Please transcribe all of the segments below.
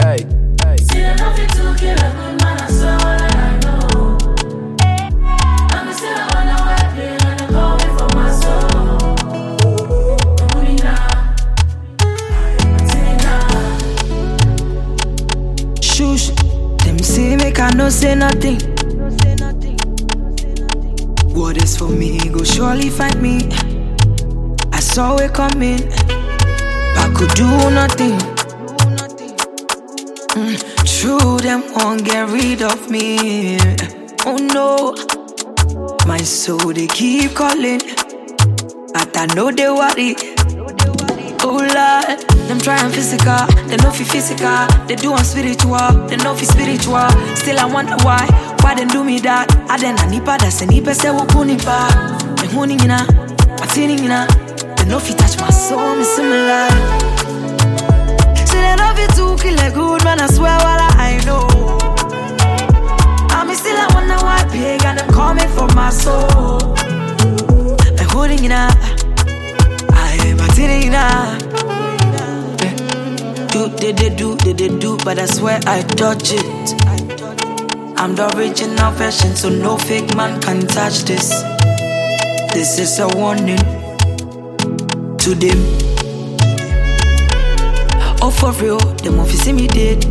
See, I love you too, kill a good man, I swear all that I know. I'm still on the way, they gonna call me for my soul. Shush, them say make I no say nothing. What is for me, go surely find me. I saw it coming, I could do nothing. True, them won't get rid of me. Oh no, my soul they keep calling, but I know they worry. Oh Lord, them trying physical, they know fi physical. They do on spiritual, they know fi spiritual. Still I wonder why they do me that? I then a nipa da se nipa se wo kunipa. Me huni ngina, matini ngina. They know fi touch my soul, me similar. Say they love you too, kill a good man, I swear what I know. I'm still I wonder why pagan them call me for my soul. Me huni ngina. Do, but I swear I dodge it. I'm the original version, so no fake man can touch this. This is a warning to them. Oh, for real, them won't see me dead.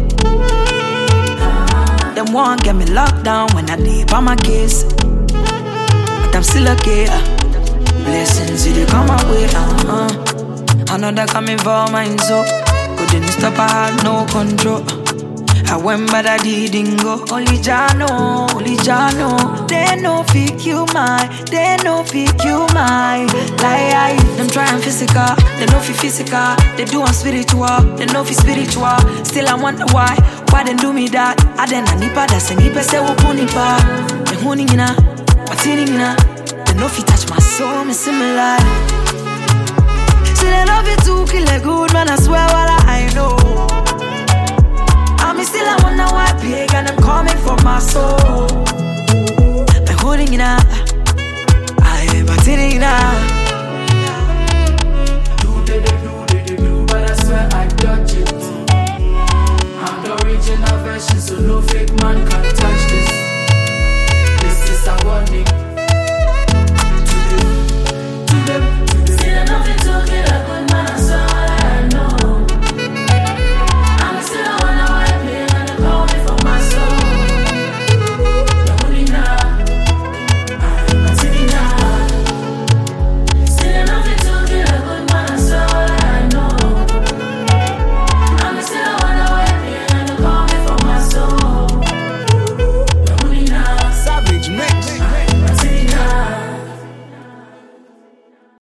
Them won't get me locked down when I leave on my case. But I'm still okay. Blessings, they come my way. I know that coming for mine, so couldn't stop, I had no control. I went but I didn't go. Only Jah know. They no pick you mine, they no pick you mine. Lie, them trying physical, they no fi physical. They do on spiritual, they no fi spiritual. Still I wonder why they do me that? I then a nipa da se nipa se wo kunipa. Me huni ngina, matini ngina. They no fi touch my soul, me similar. Say they love you too, kill a good man, I swear what I know.